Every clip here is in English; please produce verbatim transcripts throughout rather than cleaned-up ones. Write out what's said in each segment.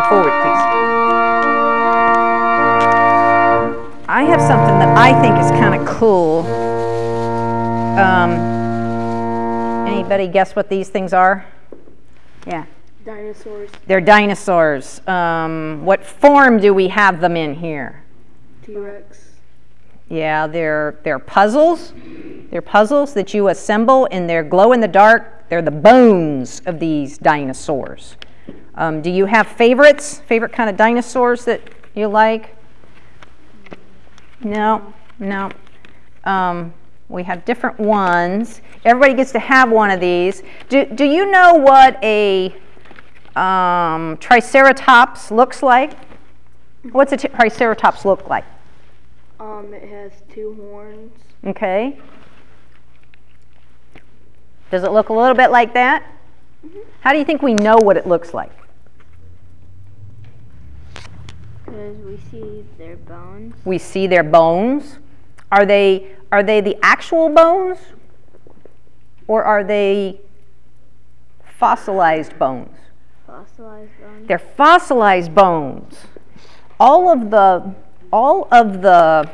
come forward, please. I have something that I think is kind of cool. Um, anybody guess what these things are? Yeah. Dinosaurs. They're dinosaurs. Um, what form do we have them in here? T-Rex. Yeah, they're they're puzzles. They're puzzles that you assemble, and they're glow in the dark. They're the bones of these dinosaurs. Um, do you have favorites? Favorite kind of dinosaurs that you like? No, no. Um, we have different ones. Everybody gets to have one of these. Do do you know what a um, Triceratops looks like? What's a Triceratops look like? Um, it has two horns. Okay. Does it look a little bit like that? Mm-hmm. How do you think we know what it looks like? Because we see their bones. We see their bones. Are they are they the actual bones, or are they fossilized bones? Fossilized bones. They're fossilized bones. All of the all of the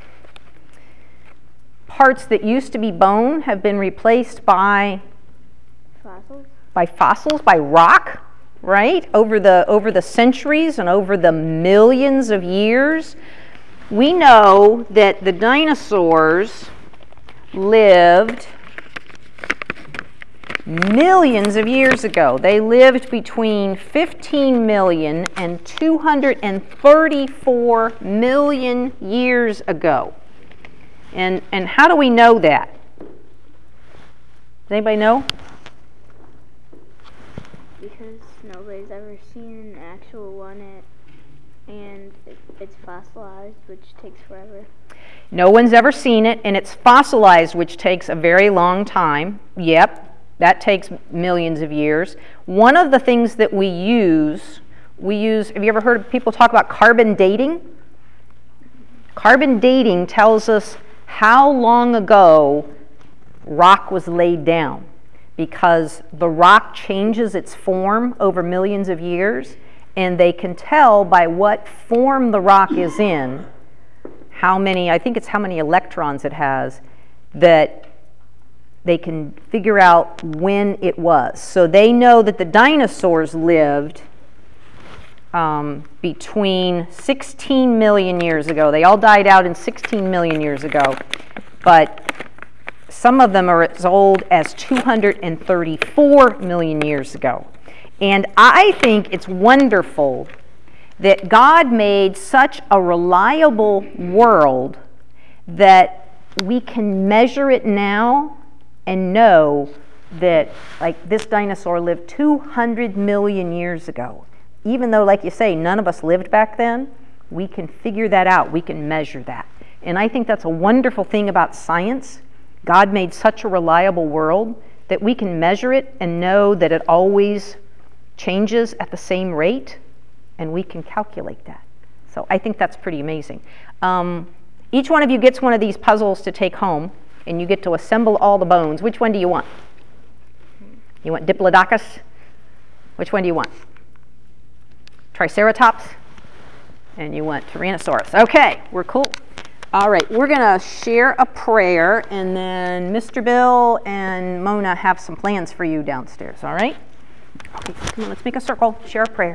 parts that used to be bone have been replaced by Fossils? by fossils, by rock, right? Over the over the centuries and over the millions of years. We know that the dinosaurs lived millions of years ago. They lived between fifteen million and two hundred thirty-four million years ago. And, and how do we know that? Does anybody know? Because nobody's ever seen an actual one, it, and it, it's fossilized, which takes forever. No one's ever seen it, and it's fossilized, which takes a very long time. Yep, that takes millions of years. One of the things that we use, we use, have you ever heard people talk about carbon dating? Carbon dating tells us how long ago rock was laid down, because the rock changes its form over millions of years, and they can tell by what form the rock is in, how many, I think it's how many electrons it has, that they can figure out when it was. So they know that the dinosaurs lived um, between sixteen million years ago. They all died out in sixteen million years ago, but some of them are as old as two hundred thirty-four million years ago. And I think it's wonderful that God made such a reliable world that we can measure it now and know that, like, this dinosaur lived two hundred million years ago. Even though, like you say, none of us lived back then, we can figure that out. We can measure that. And I think that's a wonderful thing about science. God made such a reliable world that we can measure it and know that it always changes at the same rate, and we can calculate that. So I think that's pretty amazing. Um, each one of you gets one of these puzzles to take home, and you get to assemble all the bones. Which one do you want? You want Diplodocus? Which one do you want? Triceratops? And you want Tyrannosaurus. Okay, we're cool. All right, we're going to share a prayer, and then Mister Bill and Mona have some plans for you downstairs, all right? Okay, come on, let's make a circle, share a prayer.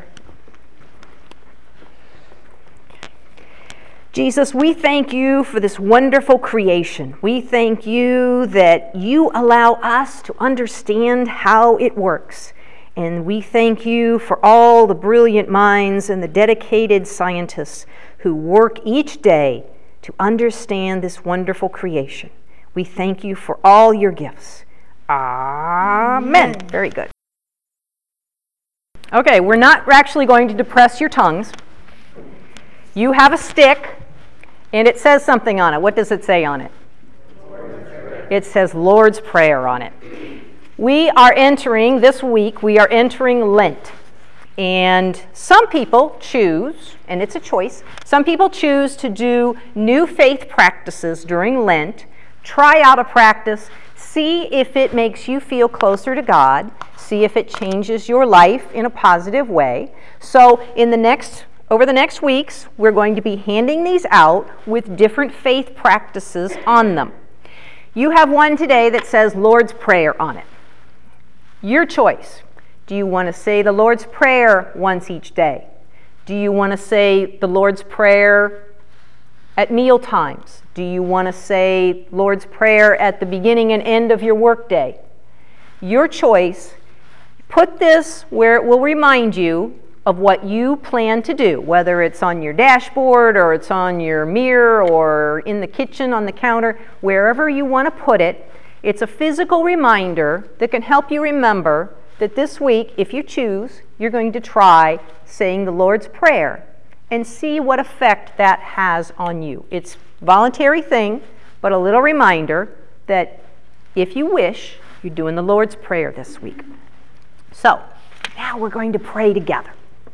Jesus, we thank you for this wonderful creation. We thank you that you allow us to understand how it works. And we thank you for all the brilliant minds and the dedicated scientists who work each day to understand this wonderful creation. We thank you for all your gifts. Amen. Amen. Very good. Okay, we're not actually going to depress your tongues. You have a stick, and it says something on it. What does it say on it? It says Lord's Prayer on it. We are entering, this week, we are entering Lent. And some people choose, and it's a choice, some people choose to do new faith practices during Lent, try out a practice See if it makes you feel closer to God. See if it changes your life in a positive way. So in the next, over the next weeks, we're going to be handing these out with different faith practices on them. You have one today that says Lord's Prayer on it. Your choice. Do you want to say the Lord's Prayer once each day? Do you want to say the Lord's Prayer at meal times? Do you want to say Lord's Prayer at the beginning and end of your workday? Your choice. Put this where it will remind you of what you plan to do, whether it's on your dashboard or it's on your mirror or in the kitchen on the counter, wherever you want to put it. It's a physical reminder that can help you remember that this week, if you choose, you're going to try saying the Lord's Prayer and see what effect that has on you. It's a voluntary thing, but a little reminder that if you wish, you're doing the Lord's Prayer this week. So, now we're going to pray together.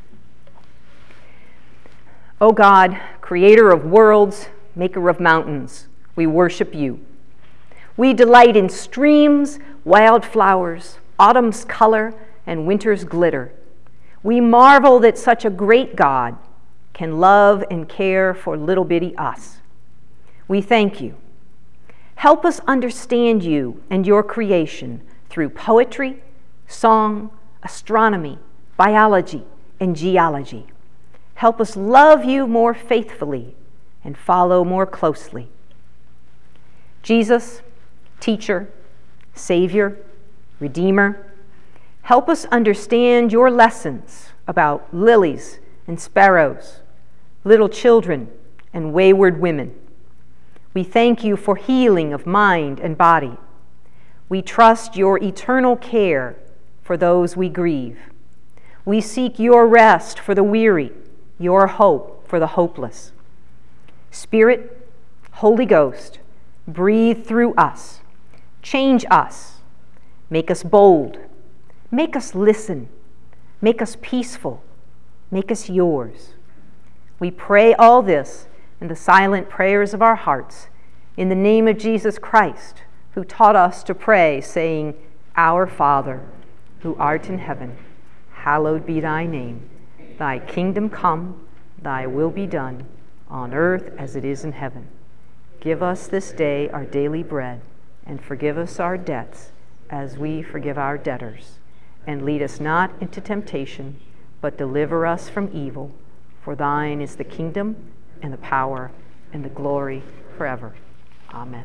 O God, creator of worlds, maker of mountains, we worship you. We delight in streams, wildflowers, autumn's color, and winter's glitter. We marvel that such a great God can love and care for little bitty us. We thank you. Help us understand you and your creation through poetry, song, astronomy, biology, and geology. Help us love you more faithfully and follow more closely. Jesus, teacher, Savior, Redeemer, help us understand your lessons about lilies and sparrows, little children and wayward women. We thank you for healing of mind and body. We trust your eternal care for those we grieve. We seek your rest for the weary, your hope for the hopeless. Spirit, Holy Ghost, breathe through us. Change us. Make us bold. Make us listen. Make us peaceful. Make us yours. We pray all this in the silent prayers of our hearts, in the name of Jesus Christ, who taught us to pray, saying, Our Father, who art in heaven, hallowed be thy name. Thy kingdom come, thy will be done, on earth as it is in heaven. Give us this day our daily bread, and forgive us our debts, as we forgive our debtors. And lead us not into temptation, but deliver us from evil. For thine is the kingdom, and the power, and the glory forever. Amen.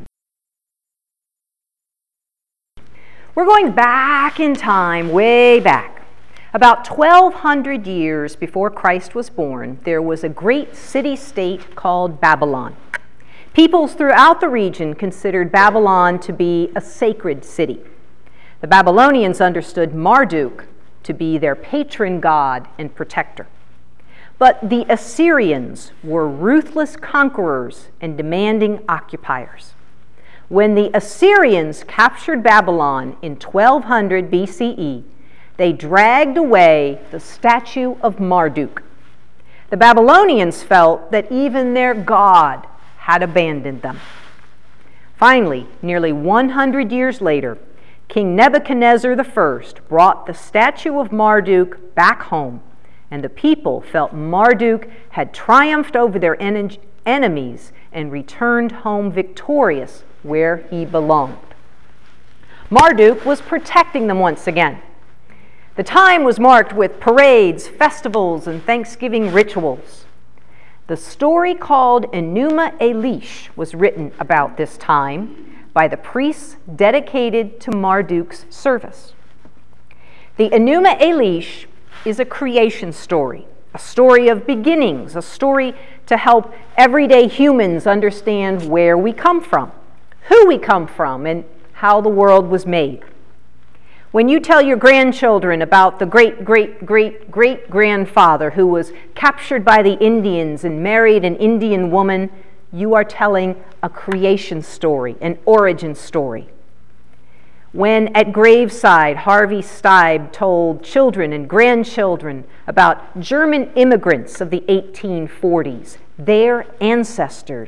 We're going back in time, way back. About twelve hundred years before Christ was born, there was a great city-state called Babylon. Peoples throughout the region considered Babylon to be a sacred city. The Babylonians understood Marduk to be their patron god and protector. But the Assyrians were ruthless conquerors and demanding occupiers. When the Assyrians captured Babylon in twelve hundred B C E, they dragged away the statue of Marduk. The Babylonians felt that even their god had abandoned them. Finally, nearly one hundred years later, King Nebuchadnezzar the First brought the statue of Marduk back home, and the people felt Marduk had triumphed over their en- enemies and returned home victorious where he belonged. Marduk was protecting them once again. The time was marked with parades, festivals, and Thanksgiving rituals. The story called Enuma Elish was written about this time by the priests dedicated to Marduk's service. The Enuma Elish is a creation story, a story of beginnings, a story to help everyday humans understand where we come from, who we come from, and how the world was made. When you tell your grandchildren about the great, great, great, great grandfather who was captured by the Indians and married an Indian woman, you are telling a creation story, an origin story. When at graveside, Harvey Steib told children and grandchildren about German immigrants of the eighteen forties, their ancestors,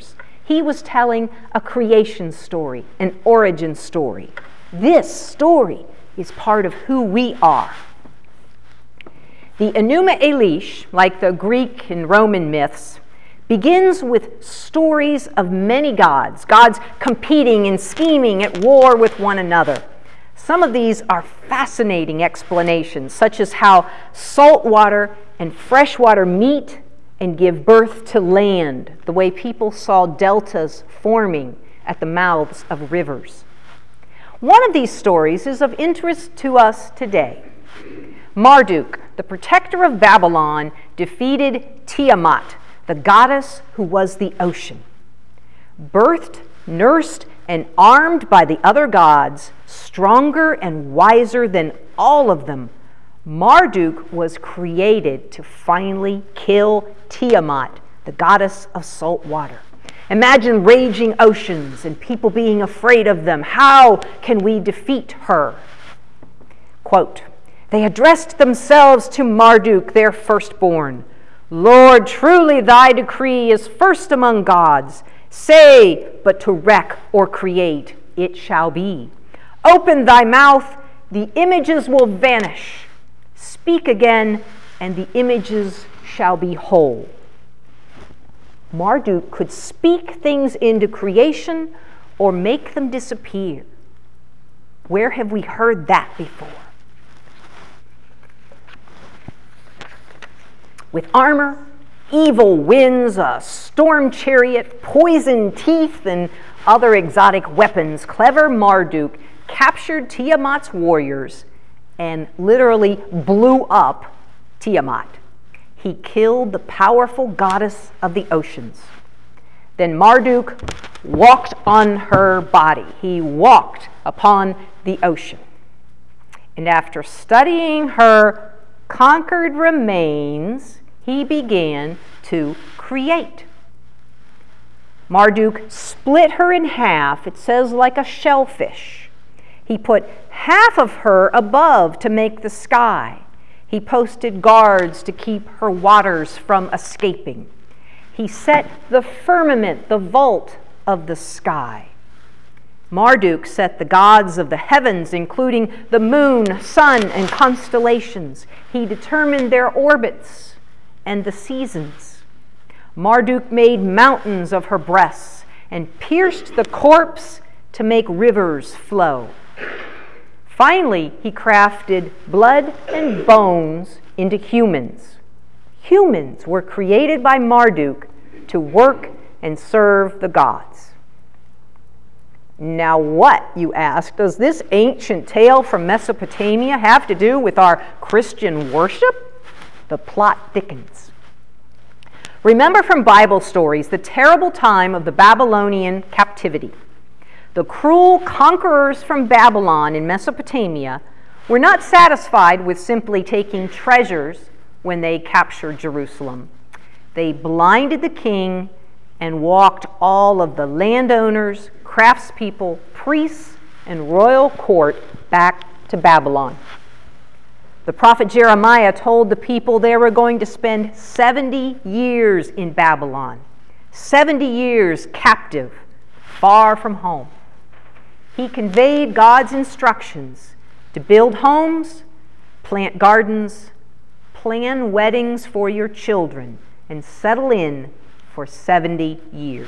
He was telling a creation story, an origin story. This story is part of who we are. The Enuma Elish, like the Greek and Roman myths, begins with stories of many gods, gods competing and scheming at war with one another. Some of these are fascinating explanations, such as how salt water and fresh water meet and give birth to land, the way people saw deltas forming at the mouths of rivers. One of these stories is of interest to us today. Marduk, the protector of Babylon, defeated Tiamat, the goddess who was the ocean. Birthed, nursed, and armed by the other gods, stronger and wiser than all of them, Marduk was created to finally kill Tiamat, the goddess of salt water. Imagine raging oceans and people being afraid of them. How can we defeat her? Quote, they addressed themselves to Marduk, their firstborn. Lord, truly thy decree is first among gods. Say but to wreck or create, it shall be. Open thy mouth, the images will vanish. Speak again, and the images shall be whole. Marduk could speak things into creation or make them disappear. Where have we heard that before? With armor, evil winds, a storm chariot, poison teeth, and other exotic weapons, clever Marduk captured Tiamat's warriors and literally blew up Tiamat. He killed the powerful goddess of the oceans. Then Marduk walked on her body. He walked upon the ocean. And after studying her conquered remains, he began to create. Marduk split her in half, it says like a shellfish. He put half of her above to make the sky. He posted guards to keep her waters from escaping. He set the firmament, the vault of the sky. Marduk set the gods of the heavens, including the moon, sun, and constellations. He determined their orbits and the seasons. Marduk made mountains of her breasts and pierced the corpse to make rivers flow. Finally, he crafted blood and bones into humans. Humans were created by Marduk to work and serve the gods. Now what, you ask, does this ancient tale from Mesopotamia have to do with our Christian worship? The plot thickens. Remember from Bible stories the terrible time of the Babylonian captivity. The cruel conquerors from Babylon in Mesopotamia were not satisfied with simply taking treasures when they captured Jerusalem. They blinded the king and walked all of the landowners, craftspeople, priests, and royal court back to Babylon. The prophet Jeremiah told the people they were going to spend seventy years in Babylon, seventy years captive, far from home. He conveyed God's instructions to build homes, plant gardens, plan weddings for your children, and settle in for seventy years.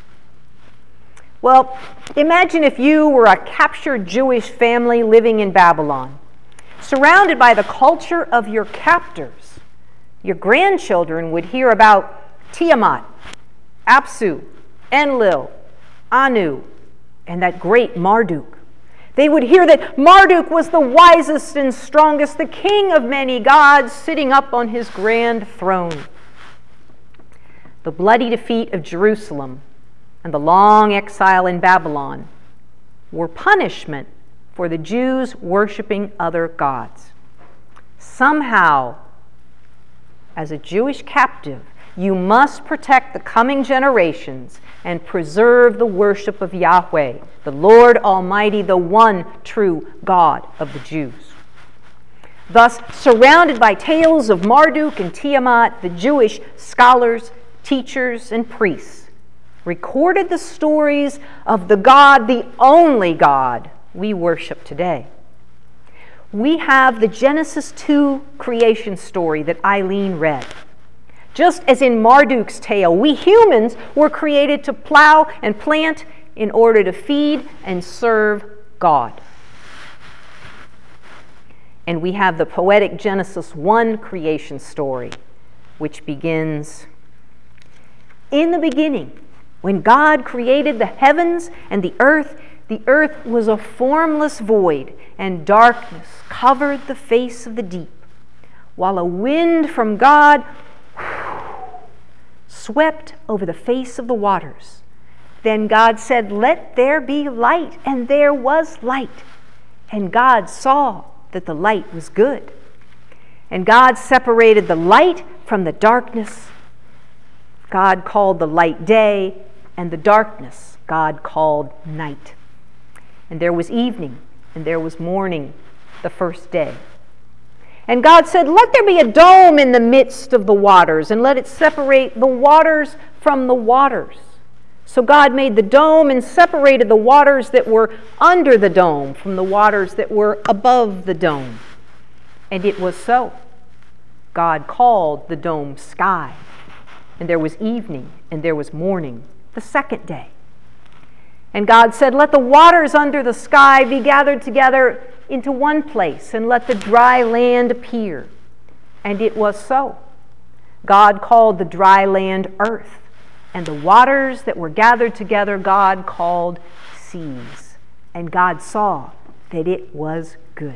Well, imagine if you were a captured Jewish family living in Babylon, surrounded by the culture of your captors. Your grandchildren would hear about Tiamat, Apsu, Enlil, Anu, and that great Marduk. They would hear that Marduk was the wisest and strongest, the king of many gods, sitting up on his grand throne. The bloody defeat of Jerusalem and the long exile in Babylon were punishment for the Jews worshiping other gods. Somehow, as a Jewish captive, you must protect the coming generations and preserve the worship of Yahweh, the Lord Almighty, the one true God of the Jews. Thus, surrounded by tales of Marduk and Tiamat, the Jewish scholars, teachers, and priests recorded the stories of the God, the only God we worship today. We have the Genesis two creation story that Eileen read. Just as in Marduk's tale, we humans were created to plow and plant in order to feed and serve God. And we have the poetic Genesis one creation story, which begins, "In the beginning, when God created the heavens and the earth, the earth was a formless void, and darkness covered the face of the deep, while a wind from God swept over the face of the waters. Then God said, 'Let there be light,' and there was light. And God saw that the light was good. And God separated the light from the darkness. God called the light day, and the darkness God called night. And there was evening, and there was morning, the first day. And God said, 'Let there be a dome in the midst of the waters, and let it separate the waters from the waters.' So God made the dome and separated the waters that were under the dome from the waters that were above the dome. And it was so. God called the dome sky. And there was evening, and there was morning, the second day. And God said, 'Let the waters under the sky be gathered together into one place, and let the dry land appear.' And it was so. God called the dry land earth, and the waters that were gathered together God called seas. And God saw that it was good."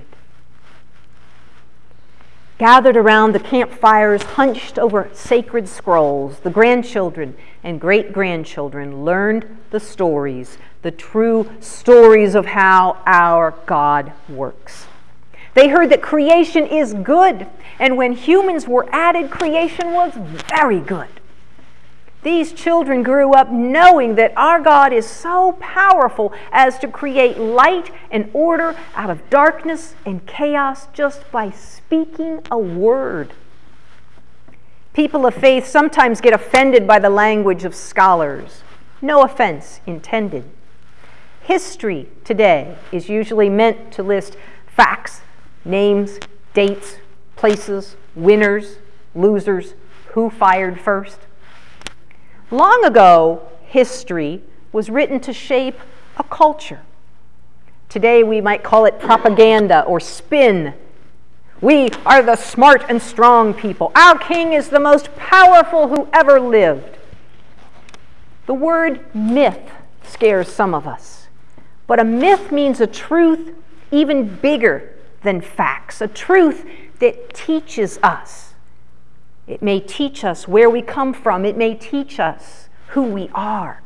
Gathered around the campfires, hunched over sacred scrolls, the grandchildren and great-grandchildren learned the stories, the true stories of how our God works. They heard that creation is good, and when humans were added, creation was very good. These children grew up knowing that our God is so powerful as to create light and order out of darkness and chaos just by speaking a word. People of faith sometimes get offended by the language of scholars. No offense intended. History today is usually meant to list facts, names, dates, places, winners, losers, who fired first. Long ago, history was written to shape a culture. Today, we might call it propaganda or spin. We are the smart and strong people. Our king is the most powerful who ever lived. The word myth scares some of us, but a myth means a truth even bigger than facts, a truth that teaches us. It may teach us where we come from. It may teach us who we are.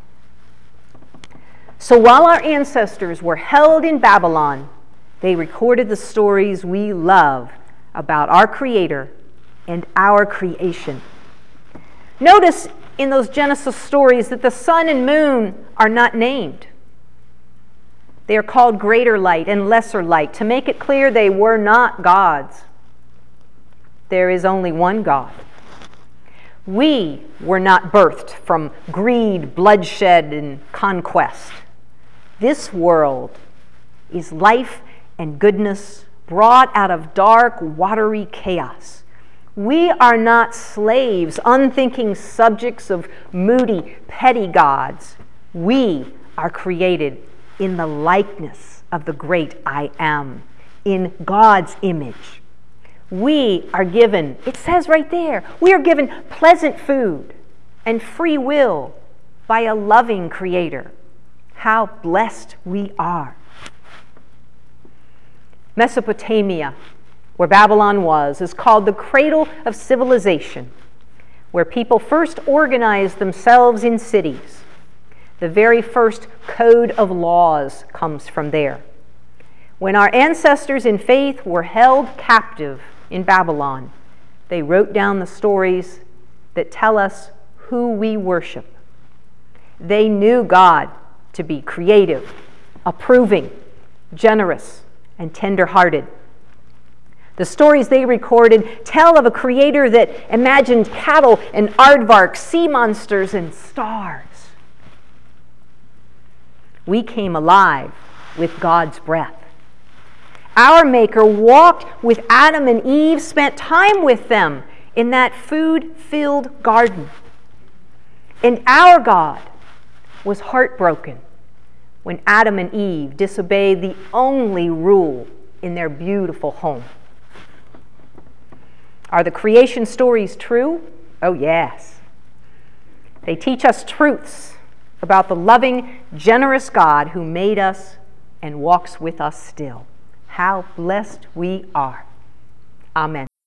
So while our ancestors were held in Babylon, they recorded the stories we love about our Creator and our creation. Notice in those Genesis stories that the sun and moon are not named. They are called greater light and lesser light to make it clear they were not gods. There is only one God. We were not birthed from greed, bloodshed, and conquest. This world is life and goodness brought out of dark, watery chaos. We are not slaves, unthinking subjects of moody, petty gods. We are created in the likeness of the great I Am, in God's image. We are given, it says right there, we are given pleasant food and free will by a loving Creator. How blessed we are. Mesopotamia, where Babylon was, is called the cradle of civilization, where people first organized themselves in cities. The very first code of laws comes from there. When our ancestors in faith were held captive in Babylon, they wrote down the stories that tell us who we worship. They knew God to be creative, approving, generous, and tender-hearted. The stories they recorded tell of a Creator that imagined cattle and aardvarks, sea monsters, and stars. We came alive with God's breath. Our Maker walked with Adam and Eve, spent time with them in that food-filled garden. And our God was heartbroken when Adam and Eve disobeyed the only rule in their beautiful home. Are the creation stories true? Oh, yes. They teach us truths about the loving, generous God who made us and walks with us still. How blessed we are. Amen.